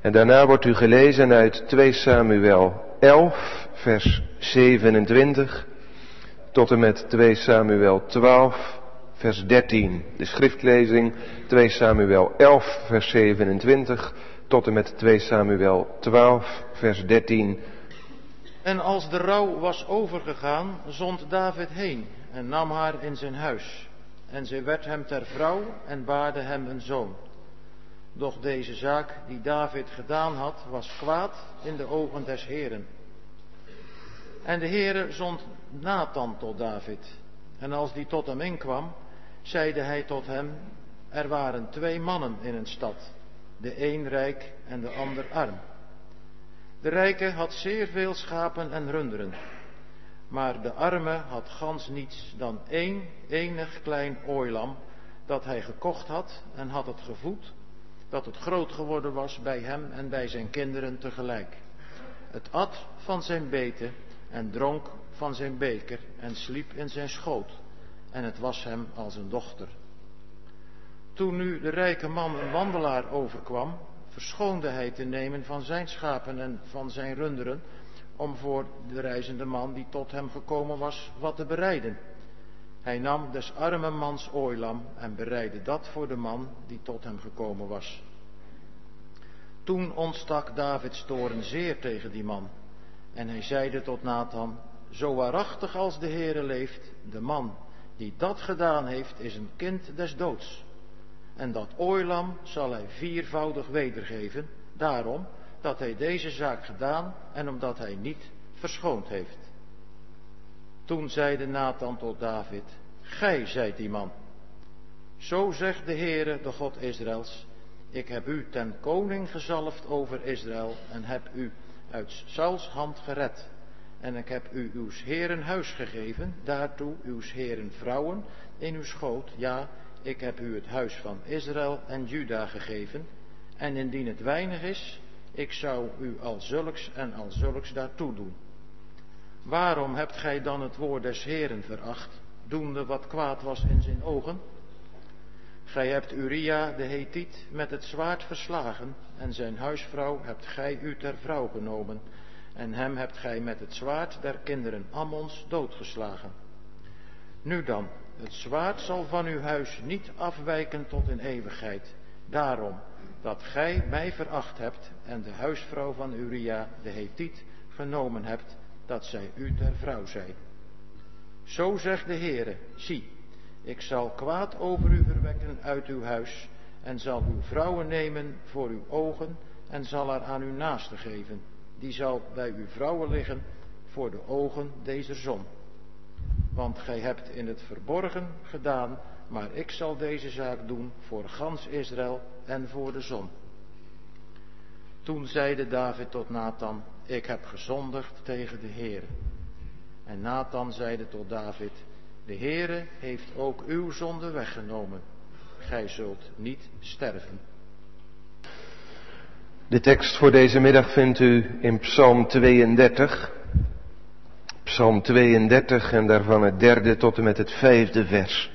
En daarna wordt u gelezen uit 2 Samuel 11, vers 27, tot en met 2 Samuel 12, vers 13. De schriftlezing 2 Samuel 11, vers 27, tot en met 2 Samuel 12, vers 13. En als de rouw was overgegaan, zond David heen en nam haar in zijn huis. En zij werd hem ter vrouw en baarde hem een zoon. Doch deze zaak die David gedaan had, was kwaad in de ogen des Heeren. En de Heere zond Nathan tot David. En als die tot hem inkwam, zeide hij tot hem, er waren 2 mannen in een stad, de een rijk en de ander arm. De rijke had zeer veel schapen en runderen, maar de arme had gans niets dan enig klein ooilam, dat hij gekocht had en had het gevoed, dat het groot geworden was bij hem en bij zijn kinderen tegelijk. Het at van zijn beten en dronk van zijn beker en sliep in zijn schoot, en het was hem als een dochter. Toen nu de rijke man een wandelaar overkwam, verschoonde hij te nemen van zijn schapen en van zijn runderen, om voor de reizende man die tot hem gekomen was, wat te bereiden. Hij nam des arme mans ooilam en bereidde dat voor de man die tot hem gekomen was. Toen ontstak Davids toorn zeer tegen die man, en hij zeide tot Nathan, zo waarachtig als de Heere leeft, de man die dat gedaan heeft, is een kind des doods. En dat ooilam zal hij 4voudig wedergeven, daarom dat hij deze zaak gedaan en omdat hij niet verschoond heeft. Toen zeide Nathan tot David, gij zijt die man. Zo zegt de Heere, de God Israëls, ik heb u ten koning gezalfd over Israël en heb u uit Sauls hand gered. En ik heb u uws Heeren huis gegeven, daartoe uws Heeren vrouwen in uw schoot, ja, ik heb u het huis van Israël en Juda gegeven, en indien het weinig is, ik zou u al zulks en al zulks daartoe doen. Waarom hebt gij dan het woord des Heeren veracht, doende wat kwaad was in zijn ogen? Gij hebt Uria de Hethiet met het zwaard verslagen, en zijn huisvrouw hebt gij u ter vrouw genomen, en hem hebt gij met het zwaard der kinderen Ammons doodgeslagen. Nu dan, het zwaard zal van uw huis niet afwijken tot in eeuwigheid, daarom dat gij mij veracht hebt en de huisvrouw van Uria de Hethiet genomen hebt, dat zij u ter vrouw zij. Zo zegt de Heere, zie, ik zal kwaad over u verwekken uit uw huis, en zal uw vrouwen nemen voor uw ogen, en zal haar aan uw naaste geven. Die zal bij uw vrouwen liggen voor de ogen deze zon. Want gij hebt in het verborgen gedaan, maar ik zal deze zaak doen voor gans Israël en voor de zon. Toen zeide David tot Nathan, ik heb gezondigd tegen de Heere. En Nathan zeide tot David, de Heere heeft ook uw zonde weggenomen. Gij zult niet sterven. De tekst voor deze middag vindt u in Psalm 32. Psalm 32 en daarvan het 3e tot en met het 5e vers.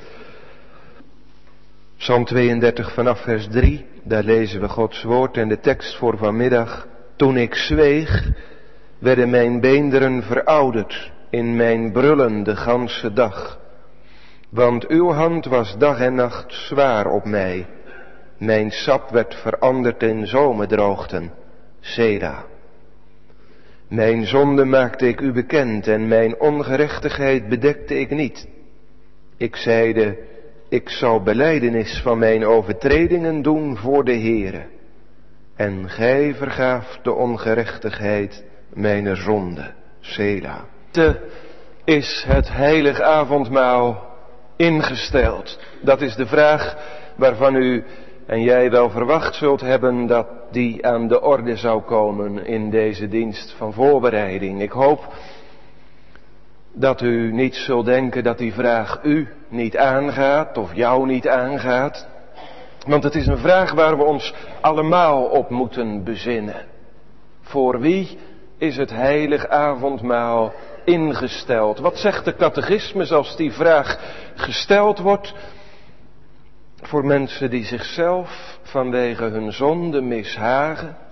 Psalm 32 vanaf vers 3, daar lezen we Gods woord en de tekst voor vanmiddag. Toen ik zweeg, werden mijn beenderen verouderd in mijn brullen de ganse dag. Want uw hand was dag en nacht zwaar op mij. Mijn sap werd veranderd in zomerdroogten. Sela. Mijn zonde maakte ik u bekend en mijn ongerechtigheid bedekte ik niet. Ik zeide, ik zal belijdenis van mijn overtredingen doen voor de Heere. En gij vergaaft de ongerechtigheid mijner zonde. Sela. Is het heilig avondmaal ingesteld? Dat is de vraag waarvan u en jij wel verwacht zult hebben dat die aan de orde zou komen in deze dienst van voorbereiding. Ik hoop dat u niet zult denken dat die vraag u niet aangaat of jou niet aangaat. Want het is een vraag waar we ons allemaal op moeten bezinnen. Voor wie is het heilig avondmaal ingesteld? Wat zegt de catechismus als die vraag gesteld wordt? Voor mensen die zichzelf vanwege hun zonde mishagen,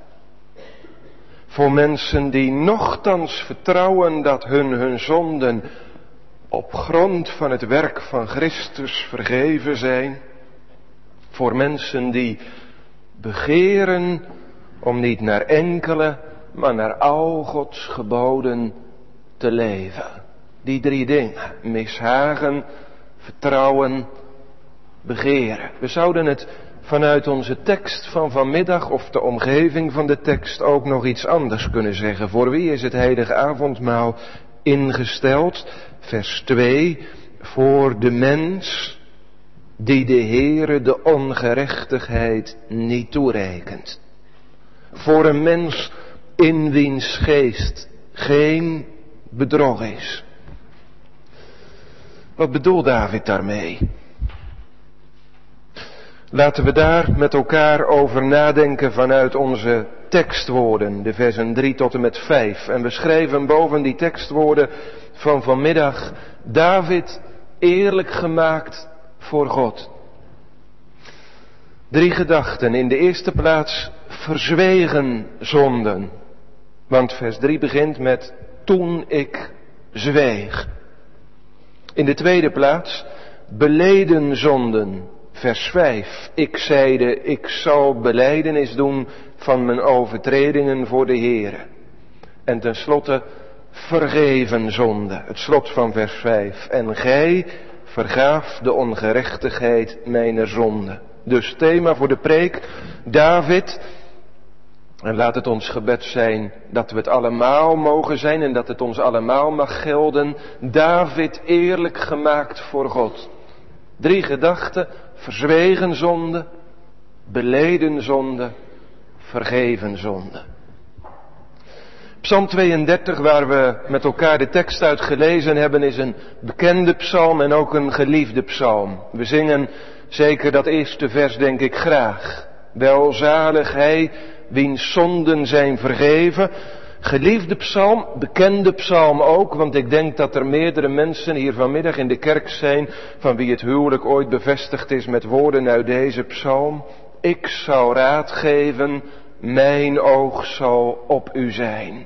Voor mensen die nochtans vertrouwen dat hun zonden op grond van het werk van Christus vergeven zijn. Voor mensen die begeren om niet naar enkele, maar naar al Gods geboden te leven. Die 3 dingen: mishagen, vertrouwen, begeren. We zouden het vanuit onze tekst van vanmiddag of de omgeving van de tekst ook nog iets anders kunnen zeggen. Voor wie is het heilige avondmaal ingesteld? Vers 2. Voor de mens die de Heere de ongerechtigheid niet toerekent. Voor een mens in wiens geest geen bedrog is. Wat bedoelt David daarmee? Laten we daar met elkaar over nadenken vanuit onze tekstwoorden, de versen 3 tot en met 5. En we schrijven boven die tekstwoorden van vanmiddag: David eerlijk gemaakt voor God. 3 gedachten. In de eerste plaats verzwegen zonden. Want vers 3 begint met toen ik zweeg. In de tweede plaats beleden zonden. Vers 5. Ik zeide, ik zal belijdenis doen van mijn overtredingen voor de Heere. En tenslotte vergeven zonde. Het slot van vers 5. En gij vergaaf de ongerechtigheid mijner zonde. Dus thema voor de preek: David. En laat het ons gebed zijn dat we het allemaal mogen zijn en dat het ons allemaal mag gelden. David eerlijk gemaakt voor God. 3 gedachten: verzwegen zonde, beleden zonde, vergeven zonde. Psalm 32, waar we met elkaar de tekst uit gelezen hebben, is een bekende psalm en ook een geliefde psalm. We zingen zeker dat eerste vers, denk ik, graag. Welzalig hij wiens zonden zijn vergeven. Geliefde psalm, bekende psalm ook, want ik denk dat er meerdere mensen hier vanmiddag in de kerk zijn van wie het huwelijk ooit bevestigd is met woorden uit deze psalm. Ik zal raad geven, mijn oog zal op u zijn.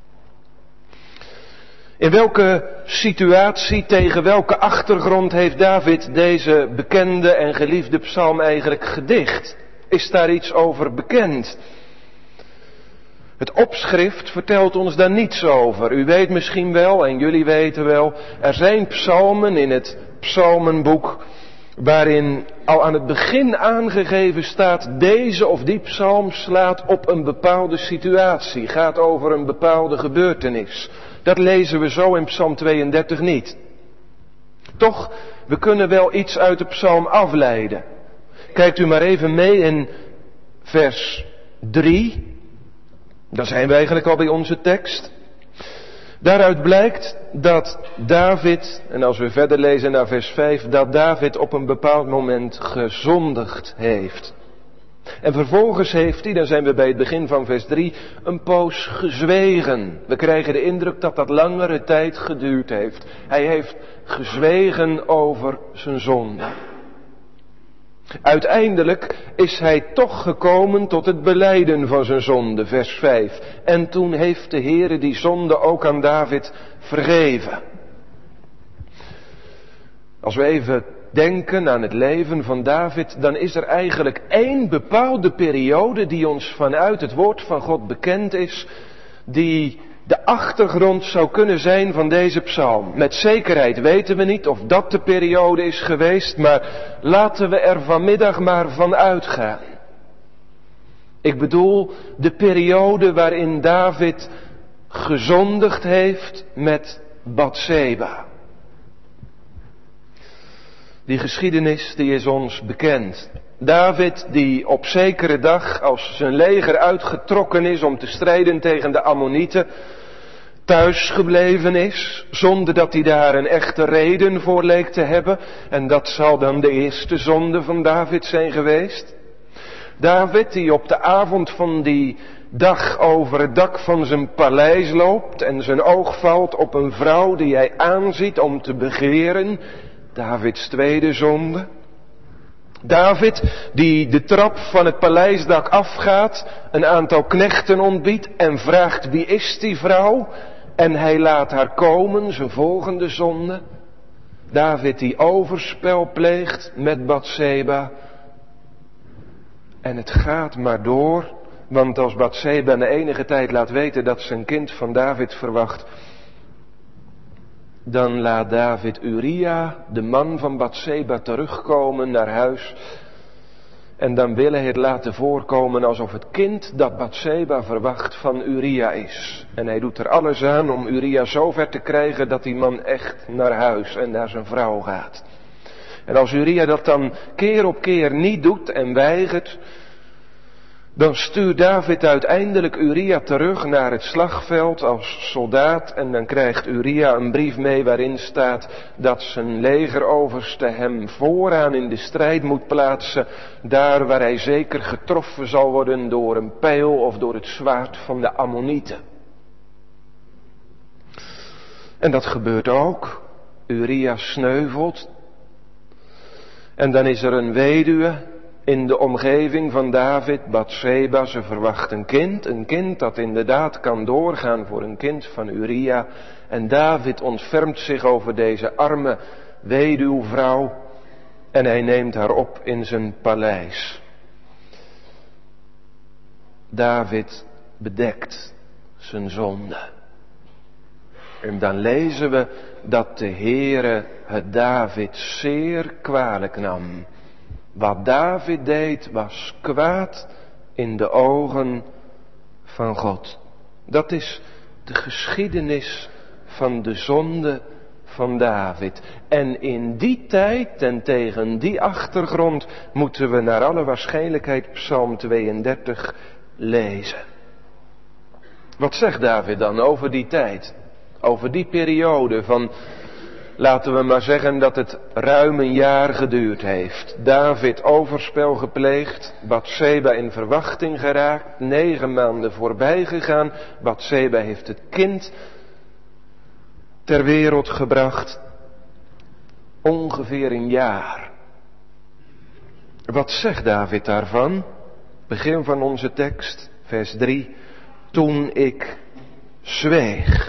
In welke situatie, tegen welke achtergrond heeft David deze bekende en geliefde psalm eigenlijk gedicht? Is daar iets over bekend? Het opschrift vertelt ons daar niets over. U weet misschien wel, en jullie weten wel, er zijn psalmen in het psalmenboek waarin al aan het begin aangegeven staat: deze of die psalm slaat op een bepaalde situatie, gaat over een bepaalde gebeurtenis. Dat lezen we zo in Psalm 32 niet. Toch, we kunnen wel iets uit de psalm afleiden. Kijkt u maar even mee in vers 3. Dan zijn we eigenlijk al bij onze tekst. Daaruit blijkt dat David, en als we verder lezen naar vers 5, dat David op een bepaald moment gezondigd heeft. En vervolgens heeft hij, dan zijn we bij het begin van vers 3, een poos gezwegen. We krijgen de indruk dat dat langere tijd geduurd heeft. Hij heeft gezwegen over zijn zonde. Uiteindelijk is hij toch gekomen tot het belijden van zijn zonde, vers 5. En toen heeft de Heere die zonde ook aan David vergeven. Als we even denken aan het leven van David, dan is er eigenlijk één bepaalde periode die ons vanuit het woord van God bekend is, die de achtergrond zou kunnen zijn van deze psalm. Met zekerheid weten we niet of dat de periode is geweest, maar laten we er vanmiddag maar van uitgaan. Ik bedoel de periode waarin David gezondigd heeft met Batseba. Die geschiedenis die is ons bekend. David die op zekere dag, als zijn leger uitgetrokken is om te strijden tegen de Ammonieten, thuis gebleven is, zonder dat hij daar een echte reden voor leek te hebben. En dat zal dan de eerste zonde van David zijn geweest. David die op de avond van die dag over het dak van zijn paleis loopt en zijn oog valt op een vrouw die hij aanziet om te begeren. Davids tweede zonde. David die de trap van het paleisdak afgaat, een aantal knechten ontbiedt en vraagt wie is die vrouw? En hij laat haar komen, zijn volgende zonde. David die overspel pleegt met Batseba. En het gaat maar door, want als Batseba na enige tijd laat weten dat ze een kind van David verwacht, dan laat David Uria, de man van Batseba, terugkomen naar huis. En dan wil hij het laten voorkomen alsof het kind dat Batseba verwacht van Uria is. En hij doet er alles aan om Uria zo ver te krijgen dat die man echt naar huis en naar zijn vrouw gaat. En als Uria dat dan keer op keer niet doet en weigert, dan stuurt David uiteindelijk Uria terug naar het slagveld als soldaat. En dan krijgt Uria een brief mee waarin staat dat zijn legeroverste hem vooraan in de strijd moet plaatsen. Daar waar hij zeker getroffen zal worden door een pijl of door het zwaard van de Ammonieten. En dat gebeurt ook. Uria sneuvelt. En dan is er een weduwe in de omgeving van David, Batseba. Ze verwacht een kind dat inderdaad kan doorgaan voor een kind van Uria. En David ontfermt zich over deze arme weduwvrouw en hij neemt haar op in zijn paleis. David bedekt zijn zonde. En dan lezen we dat de Heere het David zeer kwalijk nam. Wat David deed was kwaad in de ogen van God. Dat is de geschiedenis van de zonde van David. En in die tijd en tegen die achtergrond moeten we naar alle waarschijnlijkheid Psalm 32 lezen. Wat zegt David dan over die tijd? Over die periode van, laten we maar zeggen dat het ruim een jaar geduurd heeft. David overspel gepleegd, Batseba in verwachting geraakt, 9 maanden voorbij gegaan. Batseba heeft het kind ter wereld gebracht. Ongeveer een jaar. Wat zegt David daarvan? Begin van onze tekst, vers 3. Toen ik zweeg.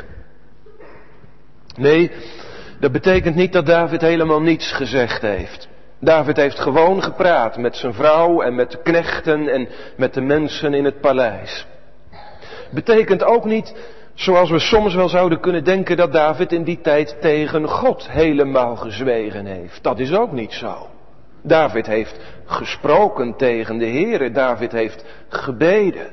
Nee, dat betekent niet dat David helemaal niets gezegd heeft. David heeft gewoon gepraat met zijn vrouw en met de knechten en met de mensen in het paleis. Betekent ook niet, zoals we soms wel zouden kunnen denken, dat David in die tijd tegen God helemaal gezwegen heeft. Dat is ook niet zo. David heeft gesproken tegen de Heere, David heeft gebeden.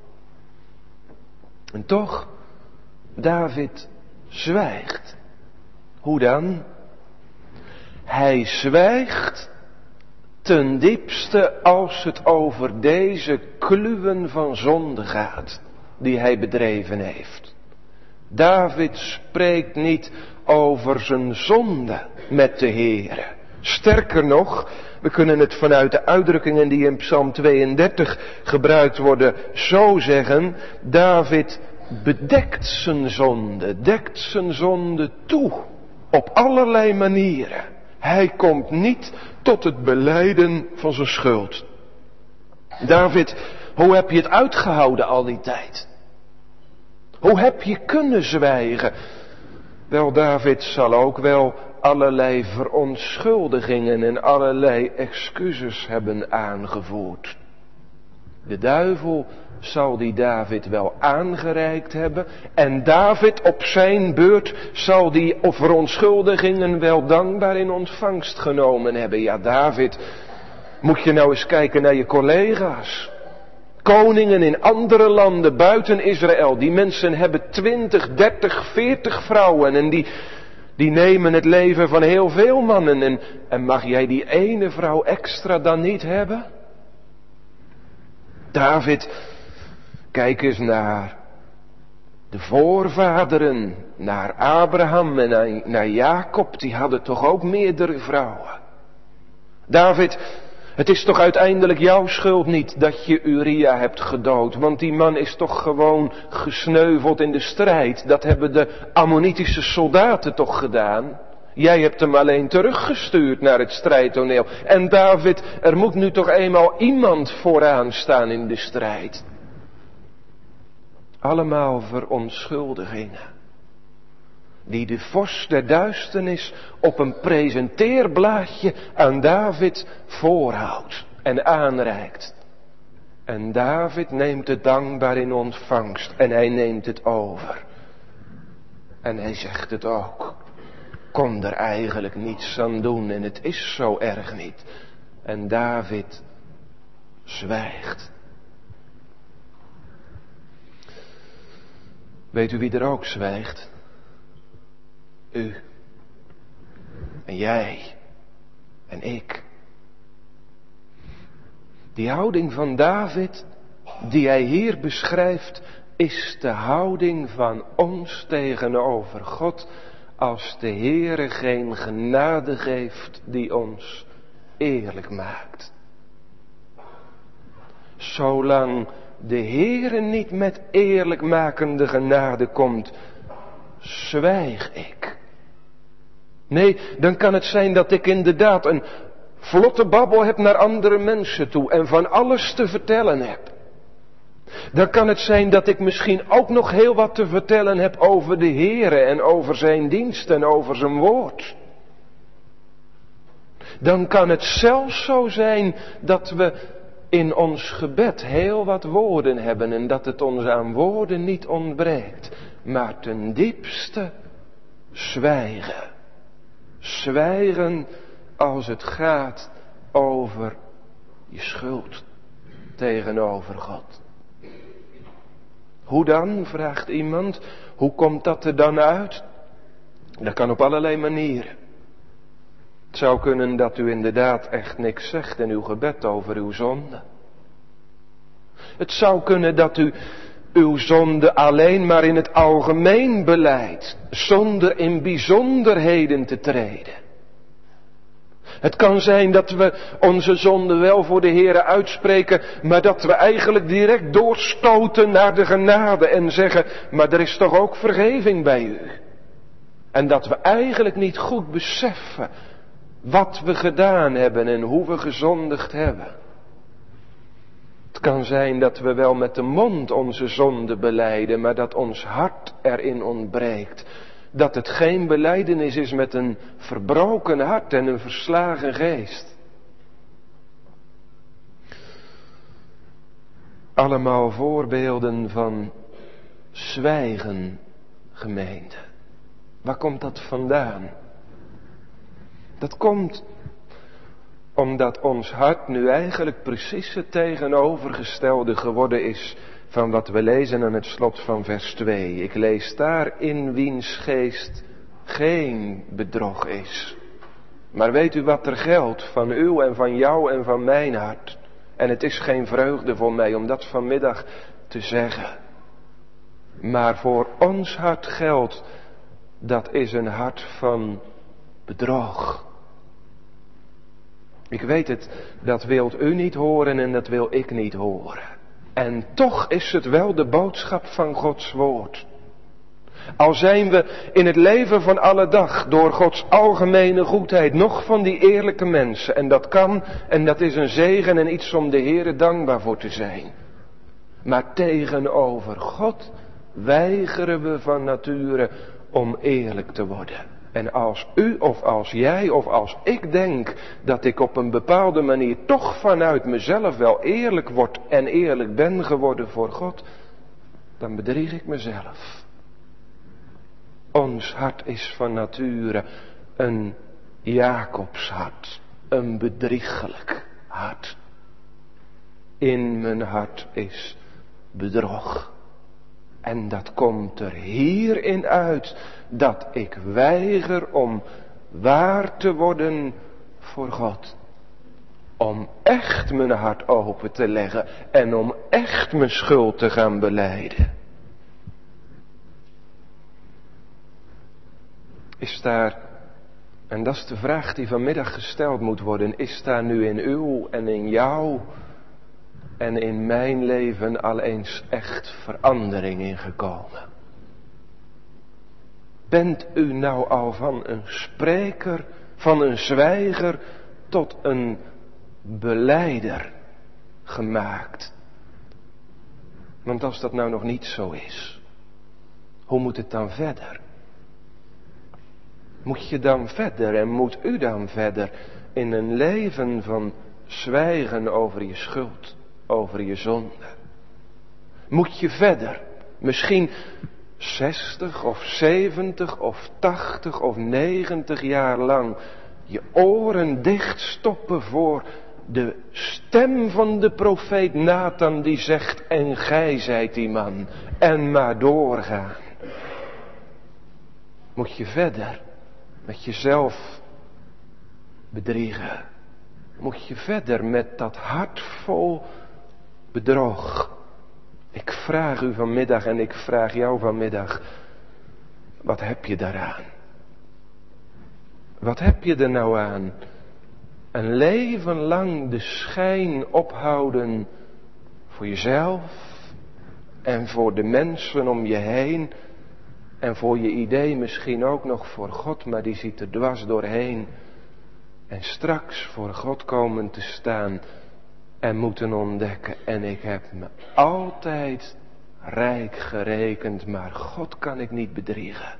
En toch, David zwijgt. Hoe dan? Hij zwijgt ten diepste als het over deze kluwen van zonde gaat die hij bedreven heeft. David spreekt niet over zijn zonde met de Heere. Sterker nog, we kunnen het vanuit de uitdrukkingen die in Psalm 32 gebruikt worden zo zeggen. David bedekt zijn zonde, dekt zijn zonde toe. Op allerlei manieren. Hij komt niet tot het belijden van zijn schuld. David, hoe heb je het uitgehouden al die tijd? Hoe heb je kunnen zwijgen? Wel, David zal ook wel allerlei verontschuldigingen en allerlei excuses hebben aangevoerd. De duivel zal die David wel aangereikt hebben. En David op zijn beurt zal die verontschuldigingen wel dankbaar in ontvangst genomen hebben. Ja, David, moet je nou eens kijken naar je collega's. Koningen in andere landen buiten Israël. Die mensen hebben 20, 30, 40 vrouwen. En die nemen het leven van heel veel mannen. En mag jij die ene vrouw extra dan niet hebben? David, kijk eens naar de voorvaderen, naar Abraham en naar Jacob, die hadden toch ook meerdere vrouwen. David, het is toch uiteindelijk jouw schuld niet dat je Uria hebt gedood, want die man is toch gewoon gesneuveld in de strijd. Dat hebben de Ammonitische soldaten toch gedaan. Jij hebt hem alleen teruggestuurd naar het strijdtoneel. En David, er moet nu toch eenmaal iemand vooraan staan in de strijd. Allemaal verontschuldigingen. Die de vorst der duisternis op een presenteerblaadje aan David voorhoudt en aanreikt. En David neemt het dankbaar in ontvangst en hij neemt het over. En hij zegt het ook. Kon er eigenlijk niets aan doen en het is zo erg niet. En David zwijgt. Weet u wie er ook zwijgt? U. En jij. En ik. Die houding van David, die hij hier beschrijft, is de houding van ons tegenover God, als de Heere geen genade geeft die ons eerlijk maakt. Zolang de Heere niet met eerlijkmakende genade komt, zwijg ik. Nee, dan kan het zijn dat ik inderdaad een vlotte babbel heb naar andere mensen toe en van alles te vertellen heb. Dan kan het zijn dat ik misschien ook nog heel wat te vertellen heb over de Heere en over zijn dienst en over zijn woord. Dan kan het zelfs zo zijn dat we in ons gebed heel wat woorden hebben en dat het ons aan woorden niet ontbreekt. Maar ten diepste zwijgen. Zwijgen als het gaat over je schuld tegenover God. Hoe dan, vraagt iemand. Hoe komt dat er dan uit? Dat kan op allerlei manieren. Het zou kunnen dat u inderdaad echt niks zegt in uw gebed over uw zonde. Het zou kunnen dat u uw zonde alleen maar in het algemeen belijdt, zonder in bijzonderheden te treden. Het kan zijn dat we onze zonde wel voor de Heere uitspreken, maar dat we eigenlijk direct doorstoten naar de genade en zeggen, maar er is toch ook vergeving bij u. En dat we eigenlijk niet goed beseffen wat we gedaan hebben en hoe we gezondigd hebben. Het kan zijn dat we wel met de mond onze zonde belijden, maar dat ons hart erin ontbreekt. Dat het geen belijdenis is met een verbroken hart en een verslagen geest. Allemaal voorbeelden van zwijgen, gemeente. Waar komt dat vandaan? Dat komt omdat ons hart nu eigenlijk precies het tegenovergestelde geworden is van wat we lezen aan het slot van vers 2. Ik lees daar in wiens geest geen bedrog is. Maar weet u wat er geldt van uw en van jou en van mijn hart? En het is geen vreugde voor mij om dat vanmiddag te zeggen. Maar voor ons hart geldt, dat is een hart van bedrog. Ik weet het, dat wilt u niet horen en dat wil ik niet horen. En toch is het wel de boodschap van Gods woord. Al zijn we in het leven van alle dag door Gods algemene goedheid nog van die eerlijke mensen. En dat kan en dat is een zegen en iets om de Heere dankbaar voor te zijn. Maar tegenover God weigeren we van nature om eerlijk te worden. En als u of als jij of als ik denk dat ik op een bepaalde manier toch vanuit mezelf wel eerlijk word en eerlijk ben geworden voor God, dan bedrieg ik mezelf. Ons hart is van nature een Jacobshart, een bedriegelijk hart. In mijn hart is bedrog. En dat komt er hierin uit dat ik weiger om waar te worden voor God. Om echt mijn hart open te leggen en om echt mijn schuld te gaan belijden. Is daar, en dat is de vraag die vanmiddag gesteld moet worden, is daar nu in uw en in jou en in mijn leven al eens echt verandering in gekomen? Bent u nou al van een spreker, van een zwijger, tot een belijder gemaakt? Want als dat nou nog niet zo is, hoe moet het dan verder? Moet je dan verder en moet u dan verder in een leven van zwijgen over je schuld, over je zonde? Moet je verder, misschien 60 of 70 of 80 of 90 jaar lang je oren dichtstoppen voor de stem van de profeet Nathan die zegt, en gij zijt die man, en maar doorgaan? Moet je verder met jezelf bedriegen? Moet je verder met dat hart vol bedrog? Ik vraag u vanmiddag en ik vraag jou vanmiddag, wat heb je daaraan? Wat heb je er nou aan? Een leven lang de schijn ophouden voor jezelf en voor de mensen om je heen en voor je idee misschien ook nog voor God, maar die ziet er dwars doorheen. En straks voor God komen te staan en moeten ontdekken, en ik heb me altijd rijk gerekend, maar God kan ik niet bedriegen.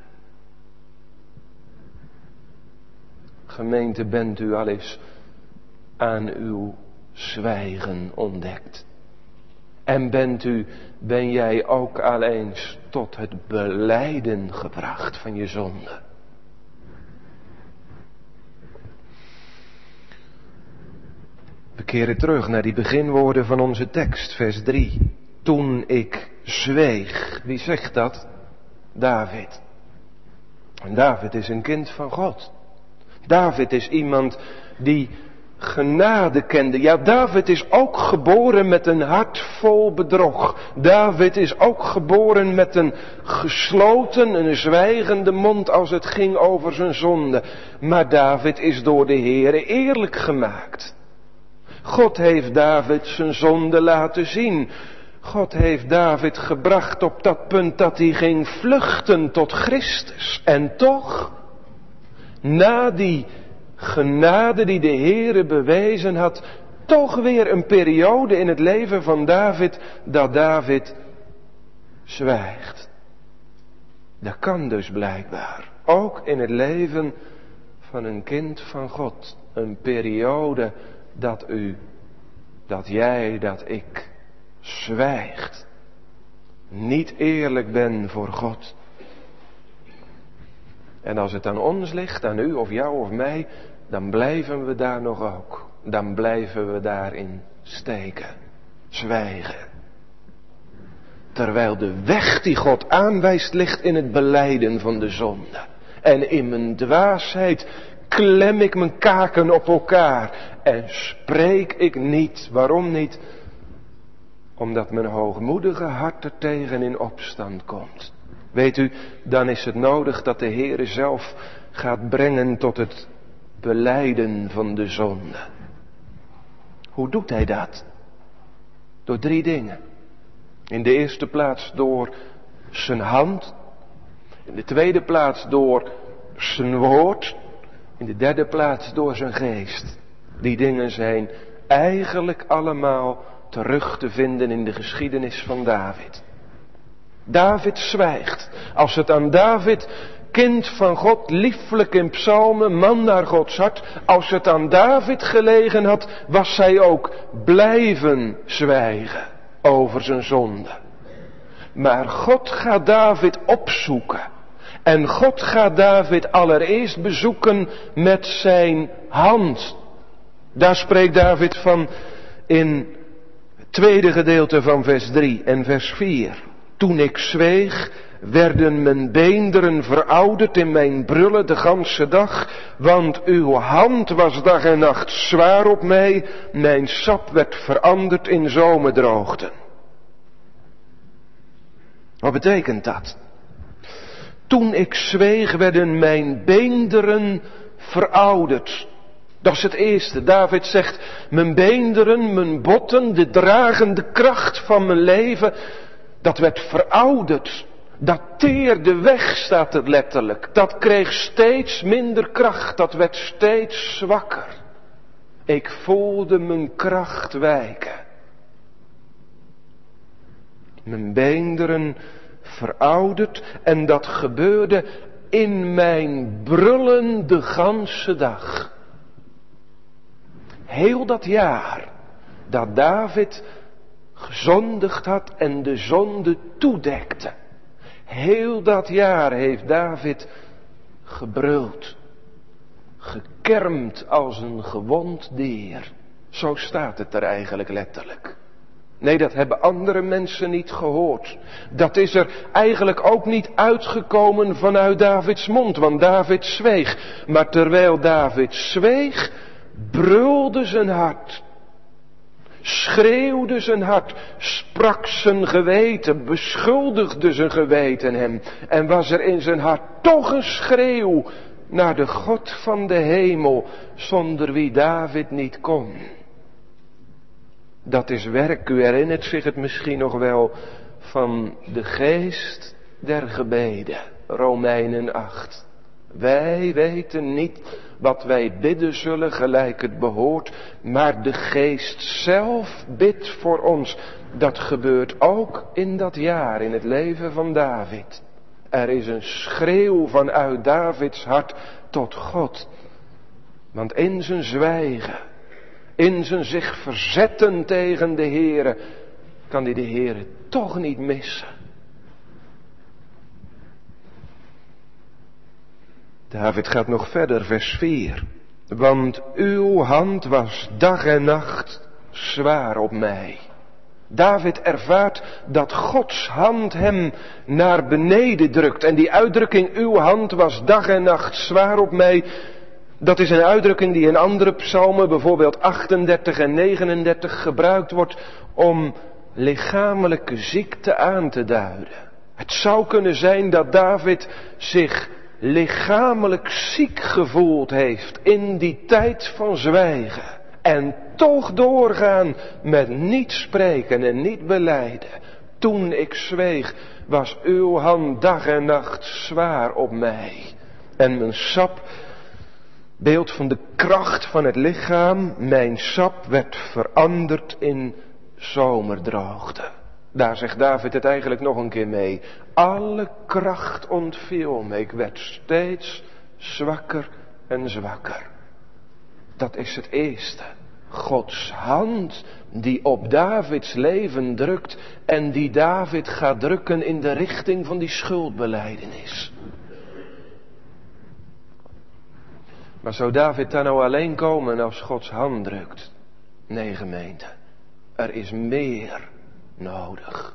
Gemeente, bent u al eens aan uw zwijgen ontdekt? En ben jij ook al eens tot het belijden gebracht van je zonde? We keren terug naar die beginwoorden van onze tekst, vers 3. Toen ik zweeg. Wie zegt dat? David. En David is een kind van God. David is iemand die genade kende. Ja, David is ook geboren met een hart vol bedrog. David is ook geboren met een gesloten, een zwijgende mond als het ging over zijn zonde. Maar David is door de Heere eerlijk gemaakt. God heeft David zijn zonde laten zien. God heeft David gebracht op dat punt dat hij ging vluchten tot Christus. En toch, na die genade die de Heere bewezen had, toch weer een periode in het leven van David dat David zwijgt. Dat kan dus blijkbaar ook in het leven van een kind van God. Een periode dat jij, dat ik zwijgt. Niet eerlijk ben voor God. En als het aan ons ligt, aan u of jou of mij, dan blijven we daar nog ook. Dan blijven we daarin steken. Zwijgen. Terwijl de weg die God aanwijst ligt in het belijden van de zonde. En in mijn dwaasheid klem ik mijn kaken op elkaar en spreek ik niet. Waarom niet? Omdat mijn hoogmoedige hart er tegen in opstand komt. Weet u, dan is het nodig dat de Heere zelf gaat brengen tot het belijden van de zonde. Hoe doet hij dat? Door 3 dingen. In de eerste plaats door zijn hand. In de tweede plaats door zijn woord. In de derde plaats door zijn geest. Die dingen zijn eigenlijk allemaal terug te vinden in de geschiedenis van David. David zwijgt. Als het aan David, kind van God, lieflijk in psalmen, man naar Gods hart. Als het aan David gelegen had, was hij ook blijven zwijgen over zijn zonde. Maar God gaat David opzoeken. En God gaat David allereerst bezoeken met zijn hand. Daar spreekt David van in het tweede gedeelte van vers 3 en vers 4. Toen ik zweeg, werden mijn beenderen verouderd in mijn brullen de ganse dag, want uw hand was dag en nacht zwaar op mij, mijn sap werd veranderd in zomerdroogte. Wat betekent dat? Toen ik zweeg, werden mijn beenderen verouderd. Dat is het eerste. David zegt, mijn beenderen, mijn botten, de dragende kracht van mijn leven, dat werd verouderd. Dat teerde weg, staat het letterlijk. Dat kreeg steeds minder kracht, dat werd steeds zwakker. Ik voelde mijn kracht wijken. Mijn beenderen verouderd en dat gebeurde in mijn brullen de ganse dag. Heel dat jaar dat David gezondigd had en de zonde toedekte. Heel dat jaar heeft David gebruld. Gekermd als een gewond dier. Zo staat het er eigenlijk letterlijk. Nee, dat hebben andere mensen niet gehoord. Dat is er eigenlijk ook niet uitgekomen vanuit Davids mond, want David zweeg. Maar terwijl David zweeg, brulde zijn hart. Schreeuwde zijn hart, sprak zijn geweten, beschuldigde zijn geweten hem. En was er in zijn hart toch een schreeuw naar de God van de hemel, zonder wie David niet kon. Dat is werk, u herinnert zich het misschien nog wel, van de geest der gebeden, Romeinen 8. Wij weten niet wat wij bidden zullen gelijk het behoort, maar de geest zelf bidt voor ons. Dat gebeurt ook in dat jaar, in het leven van David. Er is een schreeuw vanuit Davids hart tot God. Want in zijn zwijgen, in zijn zich verzetten tegen de Heere, kan hij de Heere toch niet missen. David gaat nog verder, vers 4. Want uw hand was dag en nacht zwaar op mij. David ervaart dat Gods hand hem naar beneden drukt. En die uitdrukking, uw hand was dag en nacht zwaar op mij, dat is een uitdrukking die in andere psalmen, bijvoorbeeld 38 en 39, gebruikt wordt om lichamelijke ziekte aan te duiden. Het zou kunnen zijn dat David zich lichamelijk ziek gevoeld heeft in die tijd van zwijgen. En toch doorgaan met niet spreken en niet belijden. Toen ik zweeg, was uw hand dag en nacht zwaar op mij. En mijn sap, beeld van de kracht van het lichaam, mijn sap werd veranderd in zomerdroogte. Daar zegt David het eigenlijk nog een keer mee. Alle kracht ontviel me. Ik werd steeds zwakker en zwakker. Dat is het eerste. Gods hand die op Davids leven drukt en die David gaat drukken in de richting van die schuldbelijdenis. Maar zou David daar nou alleen komen als Gods hand drukt? Nee, gemeente. Er is meer nodig.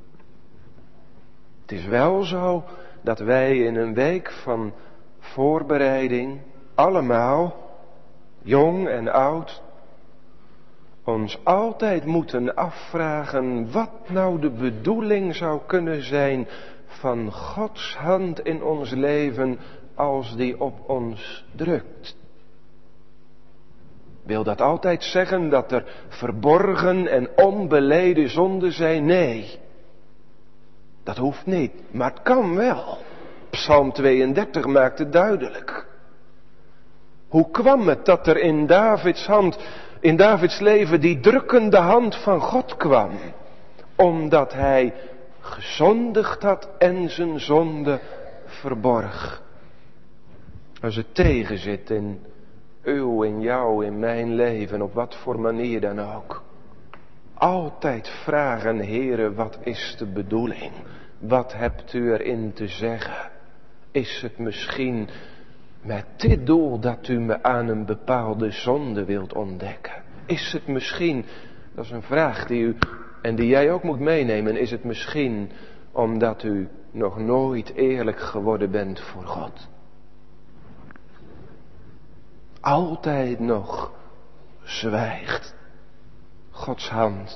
Het is wel zo dat wij in een week van voorbereiding allemaal, jong en oud, ons altijd moeten afvragen wat nou de bedoeling zou kunnen zijn van Gods hand in ons leven als die op ons drukt. Wil dat altijd zeggen dat er verborgen en onbeleden zonden zijn? Nee, dat hoeft niet, maar het kan wel. Psalm 32 maakt het duidelijk. Hoe kwam het dat er in Davids leven die drukkende hand van God kwam? Omdat hij gezondigd had en zijn zonde verborg. Als het tegenzit in uw, in jou, in mijn leven, op wat voor manier dan ook. Altijd vragen, Heere, wat is de bedoeling? Wat hebt u erin te zeggen? Is het misschien met dit doel dat u me aan een bepaalde zonde wilt ontdekken? Is het misschien, dat is een vraag die u en die jij ook moet meenemen, is het misschien omdat u nog nooit eerlijk geworden bent voor God? Altijd nog zwijgt Gods hand.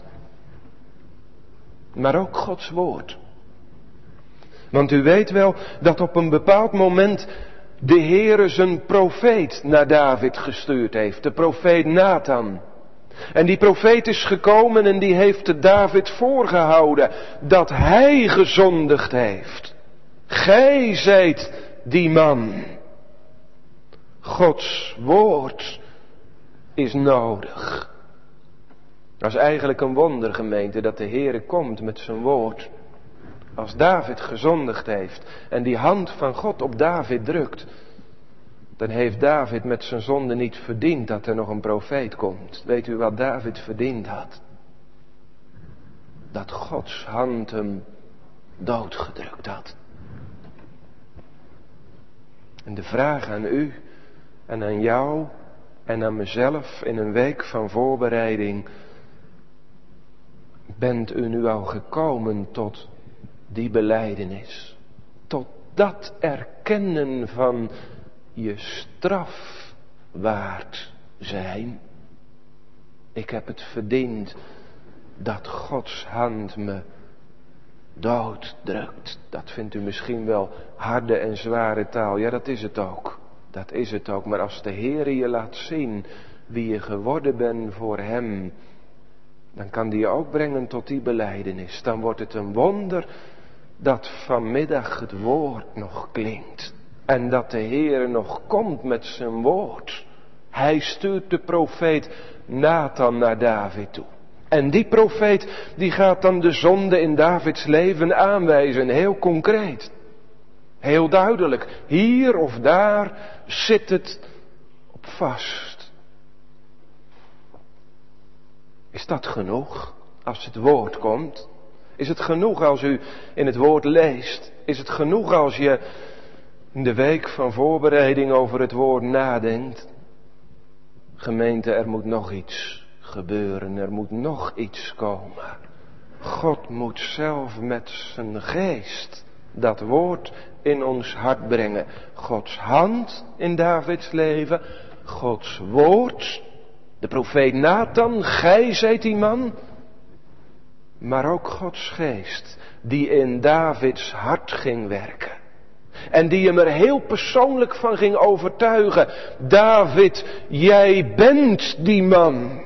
Maar ook Gods woord. Want u weet wel dat op een bepaald moment de Heere zijn profeet naar David gestuurd heeft. De profeet Nathan. En die profeet is gekomen en die heeft de David voorgehouden dat hij gezondigd heeft. gij zijt die man. Gods woord is nodig. Dat is eigenlijk een wonder, gemeente, dat de Heere komt met zijn woord. Als David gezondigd heeft en die hand van God op David drukt, dan heeft David met zijn zonde niet verdiend dat er nog een profeet komt. Weet u wat David verdiend had? Dat Gods hand hem doodgedrukt had. En de vraag aan u en aan jou en aan mezelf in een week van voorbereiding: bent u nu al gekomen tot die belijdenis? Tot dat erkennen van je straf waard zijn? Ik heb het verdiend dat Gods hand me dooddrukt. Dat vindt u misschien wel harde en zware taal. Ja, dat is het ook. Dat is het ook. Maar als de Heere je laat zien wie je geworden bent voor Hem, dan kan die je ook brengen tot die belijdenis. Dan wordt het een wonder dat vanmiddag het woord nog klinkt. En dat de Heere nog komt met zijn woord. Hij stuurt de profeet Nathan naar David toe. En die profeet die gaat dan de zonde in Davids leven aanwijzen. Heel concreet. Heel duidelijk. Hier of daar zit het op vast. Is dat genoeg als het woord komt? Is het genoeg als u in het woord leest? Is het genoeg als je in de week van voorbereiding over het woord nadenkt? Gemeente, er moet nog iets gebeuren. Er moet nog iets komen. God moet zelf met zijn geest dat woord in ons hart brengen. Gods hand in Davids leven. Gods woord. De profeet Nathan, gij zijt die man. Maar ook Gods geest die in Davids hart ging werken. En die hem er heel persoonlijk van ging overtuigen. David, jij bent die man.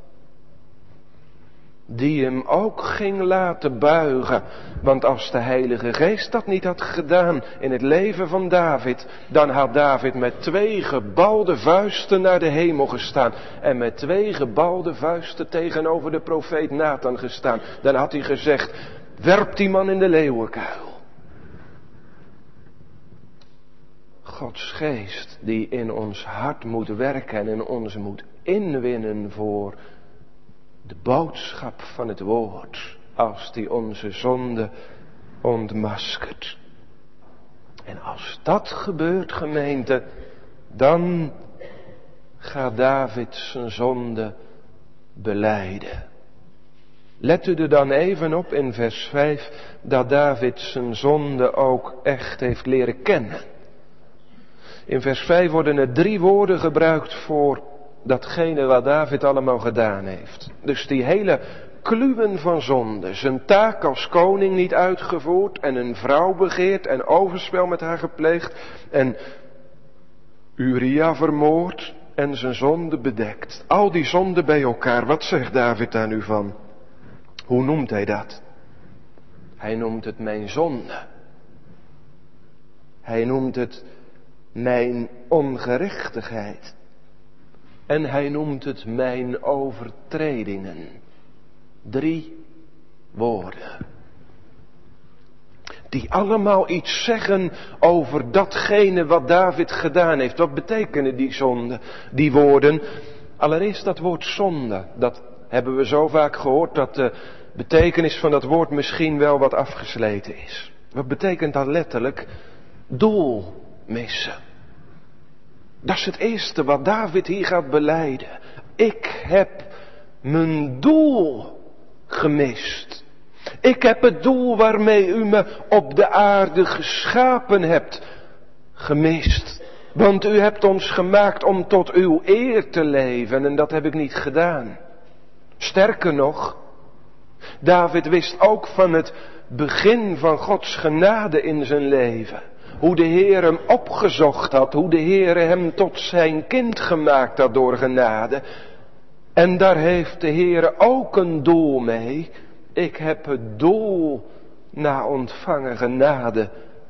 Die hem ook ging laten buigen. Want als de Heilige Geest dat niet had gedaan in het leven van David, dan had David met 2 gebalde vuisten naar de hemel gestaan. En met 2 gebalde vuisten tegenover de profeet Nathan gestaan. Dan had hij gezegd, werp die man in de leeuwenkuil. Gods geest die in ons hart moet werken en ons moet inwinnen voor de boodschap van het woord, als die onze zonde ontmaskert. En als dat gebeurt, gemeente, dan gaat David zijn zonde belijden. Let u er dan even op in vers 5 dat David zijn zonde ook echt heeft leren kennen. In vers 5 worden er 3 woorden gebruikt voor datgene wat David allemaal gedaan heeft. Dus die hele kluwen van zonde. Zijn taak als koning niet uitgevoerd. En een vrouw begeerd en overspel met haar gepleegd. En Uria vermoord en zijn zonde bedekt. Al die zonden bij elkaar. Wat zegt David daar nu van? Hoe noemt hij dat? Hij noemt het mijn zonde. Hij noemt het mijn ongerechtigheid. En hij noemt het mijn overtredingen. 3 woorden. Die allemaal iets zeggen over datgene wat David gedaan heeft. Wat betekenen die zonden, die woorden? Allereerst dat woord zonde. Dat hebben we zo vaak gehoord dat de betekenis van dat woord misschien wel wat afgesleten is. Wat betekent dat letterlijk? Doel missen. Dat is het eerste wat David hier gaat belijden. Ik heb mijn doel gemist. Ik heb het doel waarmee u me op de aarde geschapen hebt gemist. Want u hebt ons gemaakt om tot uw eer te leven en dat heb ik niet gedaan. Sterker nog, David wist ook van het begin van Gods genade in zijn leven. Hoe de Heer hem opgezocht had. Hoe de Heer hem tot zijn kind gemaakt had door genade. En daar heeft de Heer ook een doel mee. Ik heb het doel na ontvangen genade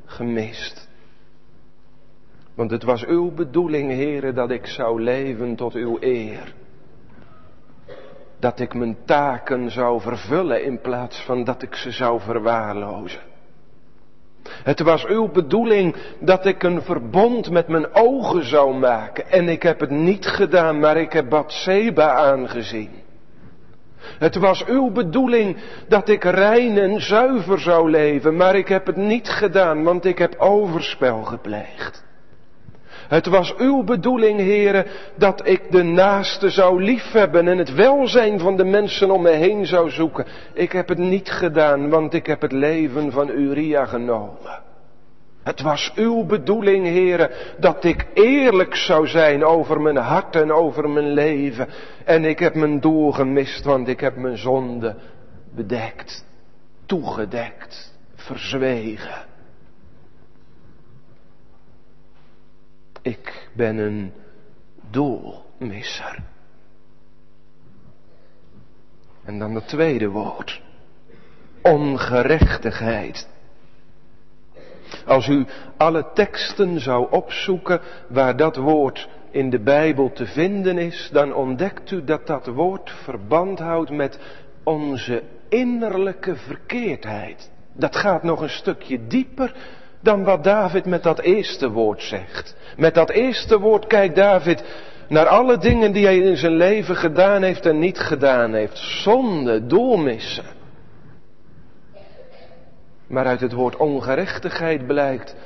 gemist. Want het was uw bedoeling, Heere, dat ik zou leven tot uw eer. Dat ik mijn taken zou vervullen in plaats van dat ik ze zou verwaarlozen. Het was uw bedoeling dat ik een verbond met mijn ogen zou maken. En ik heb het niet gedaan, maar ik heb Batseba aangezien. Het was uw bedoeling dat ik rein en zuiver zou leven, maar ik heb het niet gedaan, want ik heb overspel gepleegd. Het was uw bedoeling, Heere, dat ik de naaste zou liefhebben en het welzijn van de mensen om me heen zou zoeken. Ik heb het niet gedaan, want ik heb het leven van Uria genomen. Het was uw bedoeling, Heere, dat ik eerlijk zou zijn over mijn hart en over mijn leven. En ik heb mijn doel gemist, want ik heb mijn zonde bedekt, toegedekt, verzwegen. Ik ben een doelmisser. En dan het tweede woord. Ongerechtigheid. Als u alle teksten zou opzoeken waar dat woord in de Bijbel te vinden is, dan ontdekt u dat dat woord verband houdt met onze innerlijke verkeerdheid. Dat gaat nog een stukje dieper dan wat David met dat eerste woord zegt. Met dat eerste woord kijkt David naar alle dingen die hij in zijn leven gedaan heeft en niet gedaan heeft. Zonde, doelmissen. Maar uit het woord ongerechtigheid blijkt,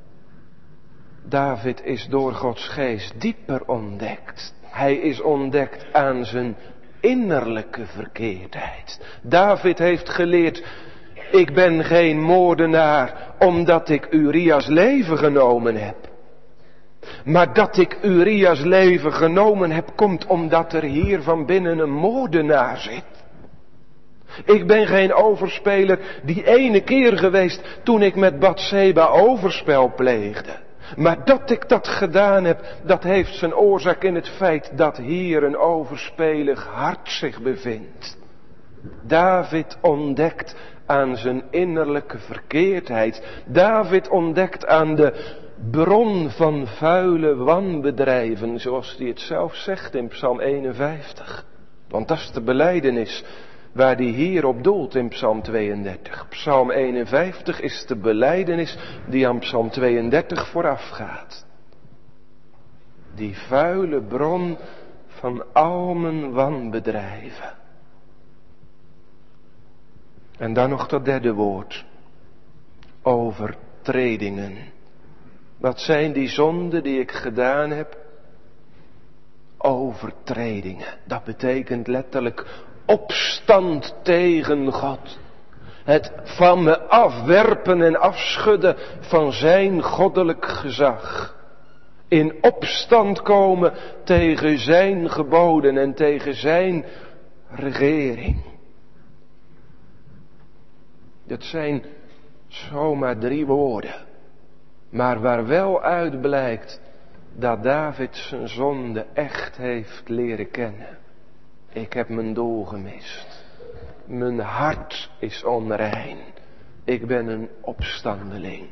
David is door Gods geest dieper ontdekt. Hij is ontdekt aan zijn innerlijke verkeerdheid. David heeft geleerd, ik ben geen moordenaar omdat ik Urias leven genomen heb. Maar dat ik Urias leven genomen heb, komt omdat er hier van binnen een moordenaar zit. Ik ben geen overspeler die ene keer geweest toen ik met Batseba overspel pleegde. Maar dat ik dat gedaan heb, dat heeft zijn oorzaak in het feit dat hier een overspelig hart zich bevindt. David ontdekt aan zijn innerlijke verkeerdheid. David ontdekt aan de bron van vuile wanbedrijven, zoals hij het zelf zegt in Psalm 51. Want dat is de belijdenis waar hij hier op doelt in Psalm 32. Psalm 51 is de belijdenis die aan Psalm 32 voorafgaat. Die vuile bron van al mijn wanbedrijven. En dan nog dat derde woord. Overtredingen. Wat zijn die zonden die ik gedaan heb? Overtredingen. Dat betekent letterlijk opstand tegen God. Het van me afwerpen en afschudden van zijn goddelijk gezag. In opstand komen tegen zijn geboden en tegen zijn regering. Dat zijn zomaar 3 woorden. Maar waar wel uit blijkt dat David zijn zonde echt heeft leren kennen. Ik heb mijn doel gemist. Mijn hart is onrein. Ik ben een opstandeling.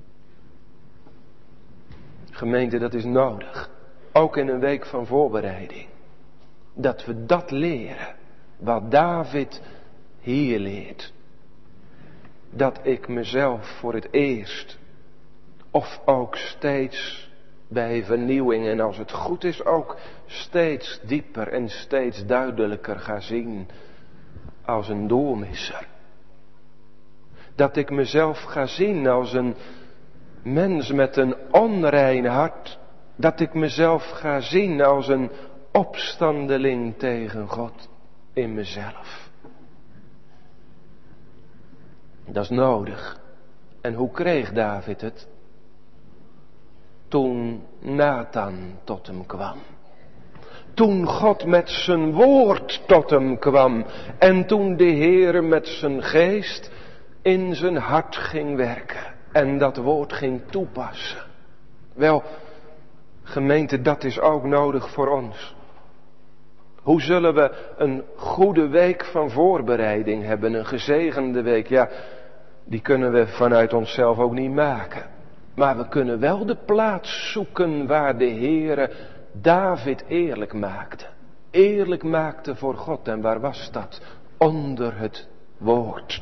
Gemeente, dat is nodig. Ook in een week van voorbereiding. Dat we dat leren. Wat David hier leert. Dat ik mezelf voor het eerst, of ook steeds bij vernieuwing en als het goed is ook steeds dieper en steeds duidelijker ga zien als een doelmisser. Dat ik mezelf ga zien als een mens met een onrein hart. Dat ik mezelf ga zien als een opstandeling tegen God in mezelf. Dat is nodig. En hoe kreeg David het? Toen Nathan tot hem kwam. Toen God met zijn woord tot hem kwam. En toen de Heere met zijn geest in zijn hart ging werken. En dat woord ging toepassen. Wel, gemeente, dat is ook nodig voor ons. Hoe zullen we een goede week van voorbereiding hebben, een gezegende week? Ja, die kunnen we vanuit onszelf ook niet maken. Maar we kunnen wel de plaats zoeken waar de Heere David eerlijk maakte. Eerlijk maakte voor God. En waar was dat? Onder het woord.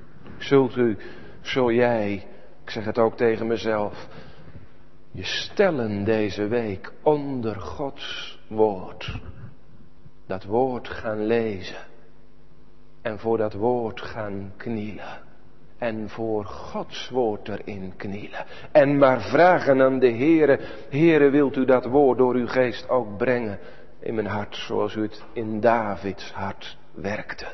Zul jij, ik zeg het ook tegen mezelf, je stellen deze week onder Gods woord. Dat woord gaan lezen. En voor dat woord gaan knielen. En voor Gods woord erin knielen. En maar vragen aan de Heere. Heere, wilt u dat woord door uw geest ook brengen in mijn hart. Zoals u het in Davids hart werkte.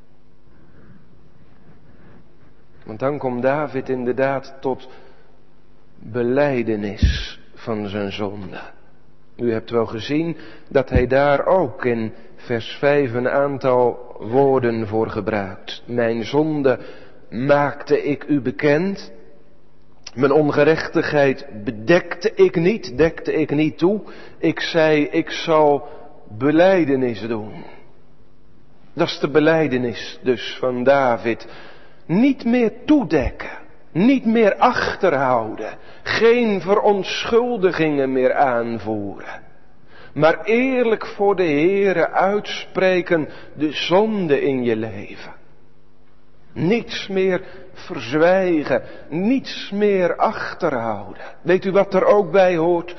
Want dan komt David inderdaad tot belijdenis van zijn zonde. U hebt wel gezien dat hij daar ook in vers 5 een aantal woorden voor gebruikt. Mijn zonde maakte ik u bekend. Mijn ongerechtigheid dekte ik niet toe. Ik zei, ik zal belijdenis doen. Dat is de belijdenis dus van David. Niet meer toedekken. Niet meer achterhouden. Geen verontschuldigingen meer aanvoeren. Maar eerlijk voor de Heere uitspreken de zonde in je leven. Niets meer verzwijgen. Niets meer achterhouden. Weet u wat er ook bij hoort?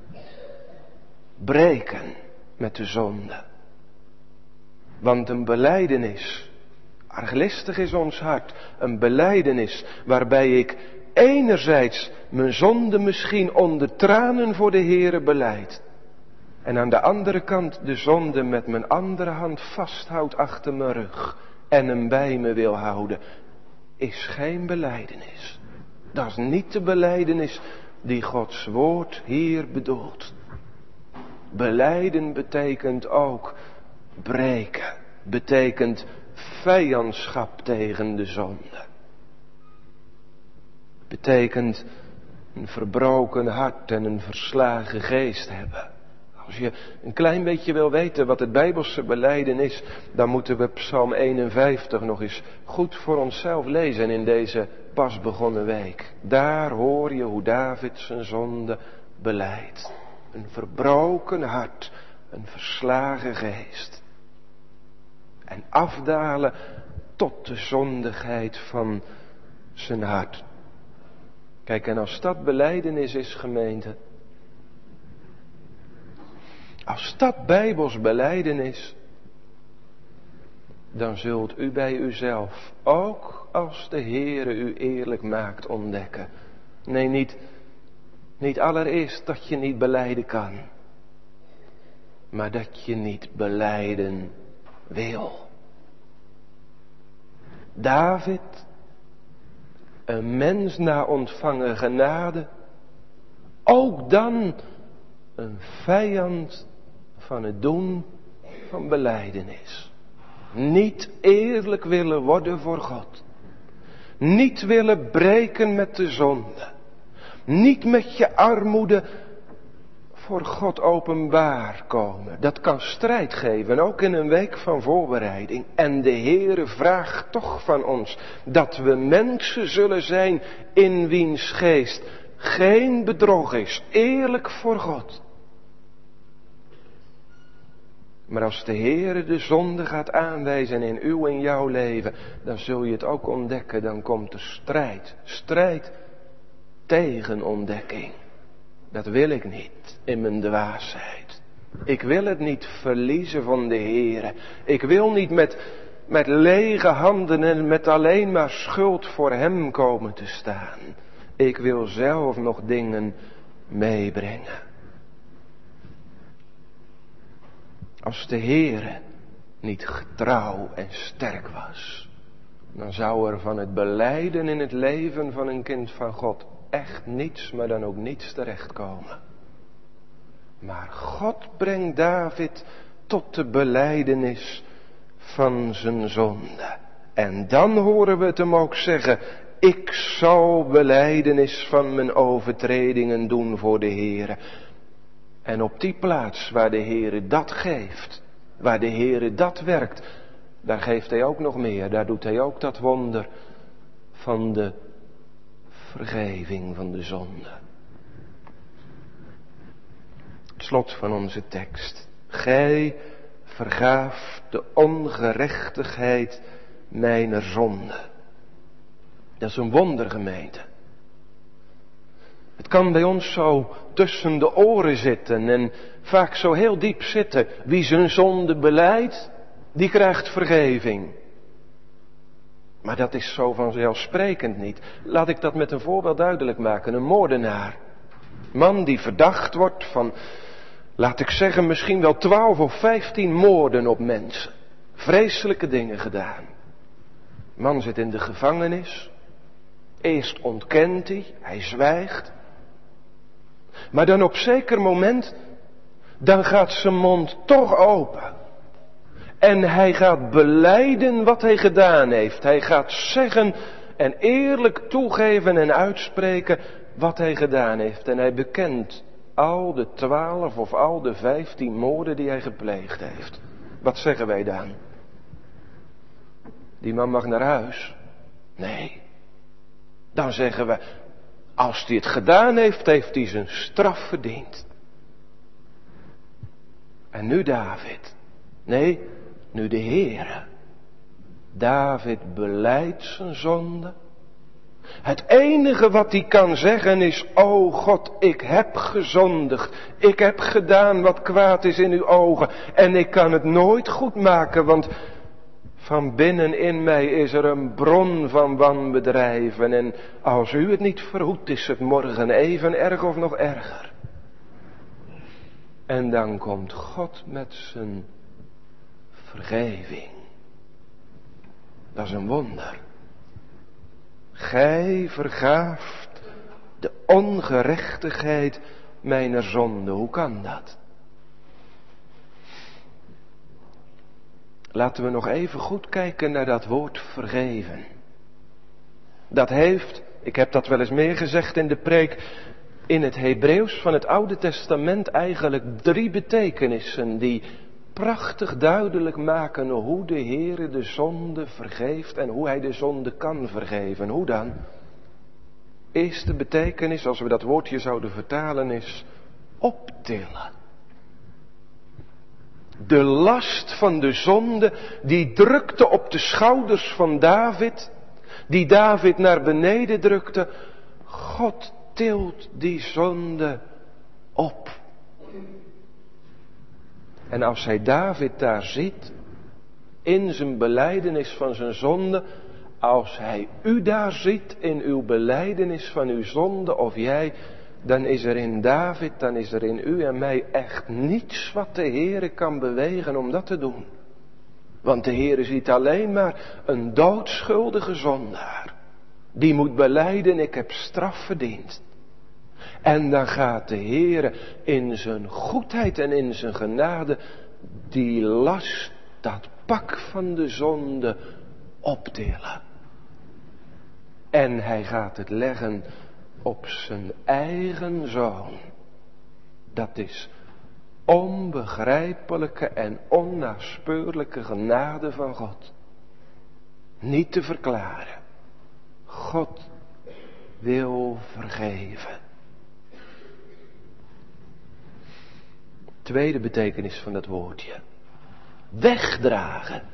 Breken met de zonde. Want een belijdenis, arglistig is ons hart, een belijdenis waarbij ik enerzijds mijn zonde misschien onder tranen voor de Heere belijd. En aan de andere kant de zonde met mijn andere hand vasthoud achter mijn rug. En hem bij me wil houden. Is geen belijdenis. Dat is niet de belijdenis die Gods woord hier bedoelt. Belijden betekent ook breken. Betekent vijandschap tegen de zonde. Betekent een verbroken hart en een verslagen geest hebben. Als je een klein beetje wil weten wat het Bijbelse belijden is, dan moeten we Psalm 51 nog eens goed voor onszelf lezen in deze pas begonnen week. Daar hoor je hoe David zijn zonde belijdt. Een verbroken hart, een verslagen geest. En afdalen tot de zondigheid van zijn hart. Kijk, en als dat belijdenis is, gemeente, als dat Bijbels belijdenis, dan zult u bij uzelf, ook als de Heere u eerlijk maakt, ontdekken. Nee, niet allereerst dat je niet belijden kan, maar dat je niet belijden wil. David, een mens na ontvangen genade, ook dan een vijand van het doen van belijdenis. Niet eerlijk willen worden voor God. Niet willen breken met de zonde. Niet met je armoede voor God openbaar komen. Dat kan strijd geven, ook in een week van voorbereiding. En de Heere vraagt toch van ons dat we mensen zullen zijn in wiens geest geen bedrog is. Eerlijk voor God. Maar als de Heere de zonde gaat aanwijzen in uw en jouw leven, dan zul je het ook ontdekken. Dan komt de strijd. Strijd tegen ontdekking. Dat wil ik niet in mijn dwaasheid. Ik wil het niet verliezen van de Heere. Ik wil niet met lege handen en met alleen maar schuld voor Hem komen te staan. Ik wil zelf nog dingen meebrengen. Als de Heere niet getrouw en sterk was, dan zou er van het belijden in het leven van een kind van God echt niets, maar dan ook niets terechtkomen. Maar God brengt David tot de belijdenis van zijn zonde. En dan horen we het hem ook zeggen, ik zal belijdenis van mijn overtredingen doen voor de Heere. En op die plaats waar de Heere dat geeft, waar de Heere dat werkt, daar geeft Hij ook nog meer. Daar doet Hij ook dat wonder van de vergeving van de zonde. Het slot van onze tekst. Gij vergaaft de ongerechtigheid mijner zonde. Dat is een wonder, gemeente. Het kan bij ons zo tussen de oren zitten en vaak zo heel diep zitten. Wie zijn zonde belijdt, die krijgt vergeving. Maar dat is zo vanzelfsprekend niet. Laat ik dat met een voorbeeld duidelijk maken. Een moordenaar. Man die verdacht wordt van, laat ik zeggen, misschien wel 12 of 15 moorden op mensen. Vreselijke dingen gedaan. Man zit in de gevangenis. Eerst ontkent hij zwijgt. Maar dan op zeker moment, dan gaat zijn mond toch open. En hij gaat belijden wat hij gedaan heeft. Hij gaat zeggen en eerlijk toegeven en uitspreken wat hij gedaan heeft. En hij bekent al de 12 of al de 15 moorden die hij gepleegd heeft. Wat zeggen wij dan? Die man mag naar huis? Nee. Dan zeggen we, als hij het gedaan heeft, heeft hij zijn straf verdiend. En nu David. Nee, nu de Heere. David belijdt zijn zonde. Het enige wat hij kan zeggen is, o God, ik heb gezondigd. Ik heb gedaan wat kwaad is in uw ogen. En ik kan het nooit goed maken, want van binnen in mij is er een bron van wanbedrijven. En als u het niet verhoedt, is het morgen even erg of nog erger. En dan komt God met zijn vergeving. Dat is een wonder. Gij vergaaft de ongerechtigheid mijner zonde. Hoe kan dat? Laten we nog even goed kijken naar dat woord vergeven. Dat heeft, ik heb dat wel eens meer gezegd in de preek, in het Hebreeuws van het Oude Testament eigenlijk 3 betekenissen die prachtig duidelijk maken hoe de Heere de zonde vergeeft en hoe hij de zonde kan vergeven. Hoe dan? Eerste betekenis, als we dat woordje zouden vertalen, is optillen. De last van de zonde, die drukte op de schouders van David, die David naar beneden drukte. God tilt die zonde op. En als hij David daar ziet, in zijn belijdenis van zijn zonde, als hij u daar ziet in uw belijdenis van uw zonde of jij, dan is er in David, dan is er in u en mij echt niets wat de Heere kan bewegen om dat te doen. Want de Heere ziet alleen maar een doodschuldige zondaar. Die moet belijden, ik heb straf verdiend. En dan gaat de Heere in zijn goedheid en in zijn genade die last, dat pak van de zonde optillen. En hij gaat het leggen op zijn eigen zoon. Dat is onbegrijpelijke en onnaspeurlijke genade van God. Niet te verklaren. God wil vergeven. Tweede betekenis van dat woordje. Wegdragen.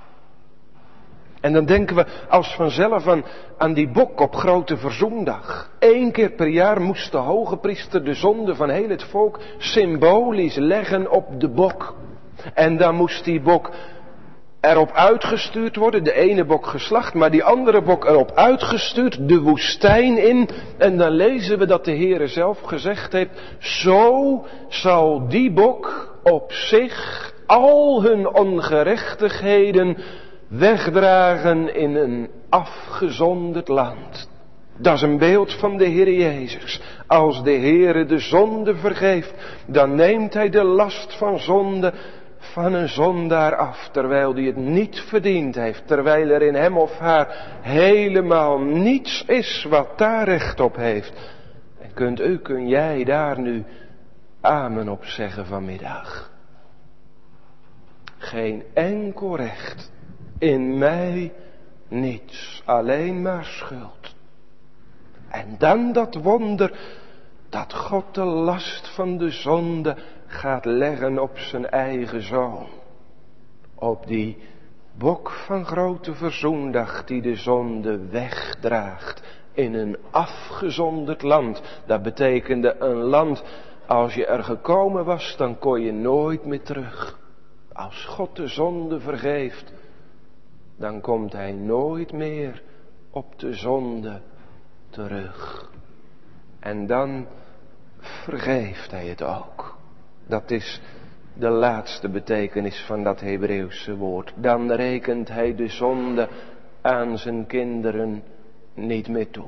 En dan denken we als vanzelf aan die bok op Grote Verzoendag. 1 keer per jaar moest de hoge priester de zonde van heel het volk symbolisch leggen op de bok. En dan moest die bok erop uitgestuurd worden, de ene bok geslacht, maar die andere bok erop uitgestuurd, de woestijn in. En dan lezen we dat de Heere zelf gezegd heeft, zo zal die bok op zich al hun ongerechtigheden wegdragen in een afgezonderd land. Dat is een beeld van de Heer Jezus. Als de Heere de zonde vergeeft, dan neemt hij de last van zonde van een zondaar af, terwijl die het niet verdiend heeft, terwijl er in hem of haar helemaal niets is wat daar recht op heeft. En kun jij daar nu amen op zeggen vanmiddag? Geen enkel recht in mij Niets, alleen maar schuld. En dan dat wonder dat God de last van de zonde gaat leggen op zijn eigen zoon. Op die bok van grote verzoendag die de zonde wegdraagt in een afgezonderd land. Dat betekende een land, als je er gekomen was, dan kon je nooit meer terug. Als God de zonde vergeeft, dan komt hij nooit meer op de zonde terug. En dan vergeeft hij het ook. Dat is de laatste betekenis van dat Hebreeuwse woord. Dan rekent hij de zonde aan zijn kinderen niet meer toe.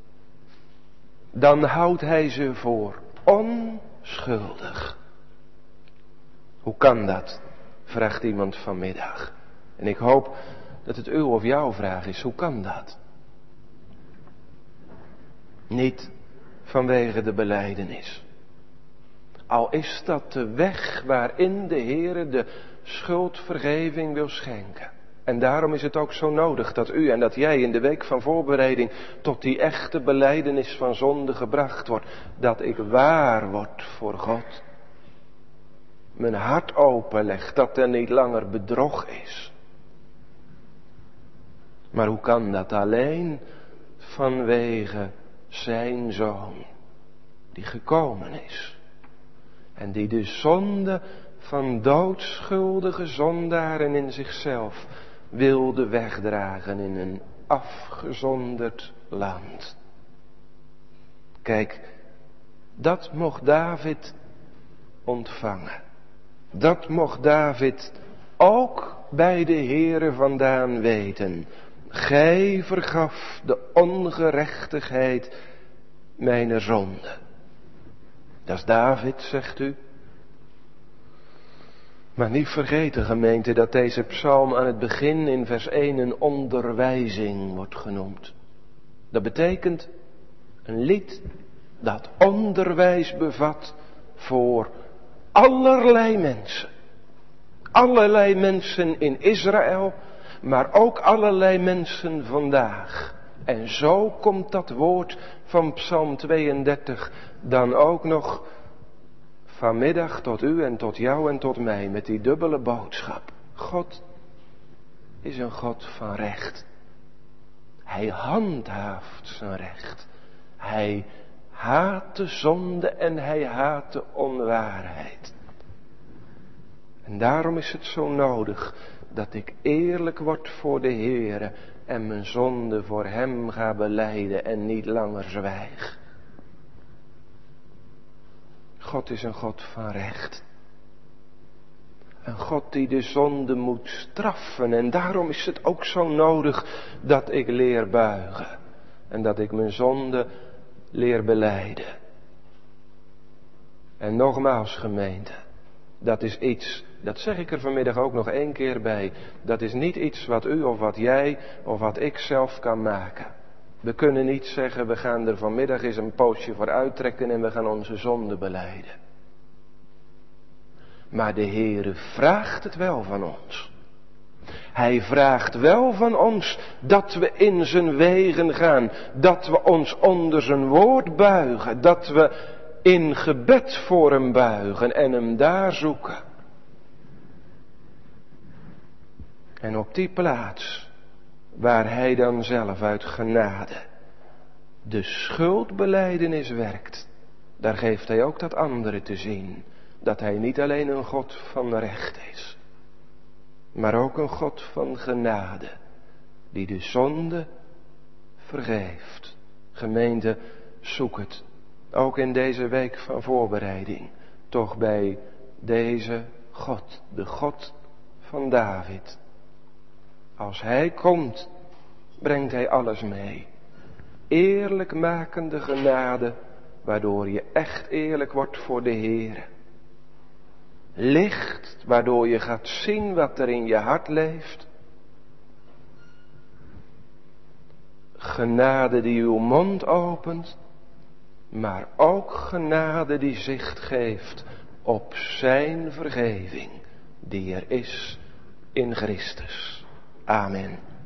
Dan houdt hij ze voor onschuldig. Hoe kan dat? Vraagt iemand vanmiddag. En ik hoop dat het uw of jouw vraag is. Hoe kan dat? Niet vanwege de belijdenis. Al is dat de weg waarin de Heere de schuldvergeving wil schenken. En daarom is het ook zo nodig dat u en dat jij in de week van voorbereiding tot die echte belijdenis van zonde gebracht wordt. Dat ik waar word voor God. Mijn hart openleg, dat er niet langer bedrog is. Maar hoe kan dat? Alleen vanwege zijn zoon, die gekomen is. En die de zonde van doodschuldige zondaren in zichzelf wilde wegdragen in een afgezonderd land. Kijk, dat mocht David ontvangen. Dat mocht David ook bij de Heere vandaan weten. Gij vergaf de ongerechtigheid mijner zonde. Dat is David, zegt u. Maar niet vergeten, gemeente, dat deze psalm aan het begin in vers 1 een onderwijzing wordt genoemd. Dat betekent een lied dat onderwijs bevat voor allerlei mensen. Allerlei mensen in Israël, maar ook allerlei mensen vandaag. En zo komt dat woord van Psalm 32 dan ook nog vanmiddag tot u en tot jou en tot mij met die dubbele boodschap. God is een God van recht. Hij handhaaft zijn recht. Hij haat de zonde en hij haat de onwaarheid. En daarom is het zo nodig dat ik eerlijk word voor de Heere en mijn zonde voor hem ga belijden en niet langer zwijg. God is een God van recht. Een God die de zonde moet straffen. En daarom is het ook zo nodig dat ik leer buigen. En dat ik mijn zonde leer belijden. En nogmaals, gemeente, dat is iets, dat zeg ik er vanmiddag ook nog 1 keer bij. Dat is niet iets wat u of wat jij of wat ik zelf kan maken. We kunnen niet zeggen, we gaan er vanmiddag eens een poosje voor uittrekken en we gaan onze zonde belijden. Maar de Heere vraagt het wel van ons. Hij vraagt wel van ons dat we in zijn wegen gaan. Dat we ons onder zijn woord buigen. Dat we in gebed voor hem buigen en hem daar zoeken. En op die plaats waar hij dan zelf uit genade de schuldbelijdenis werkt, daar geeft hij ook dat andere te zien. Dat hij niet alleen een God van recht is, maar ook een God van genade, die de zonde vergeeft. Gemeente, zoek het, ook in deze week van voorbereiding, toch bij deze God, de God van David. Als hij komt, brengt hij alles mee. Eerlijkmakende genade, waardoor je echt eerlijk wordt voor de Heere. Licht, waardoor je gaat zien wat er in je hart leeft. Genade die uw mond opent, maar ook genade die zicht geeft op zijn vergeving, die er is in Christus. Amen.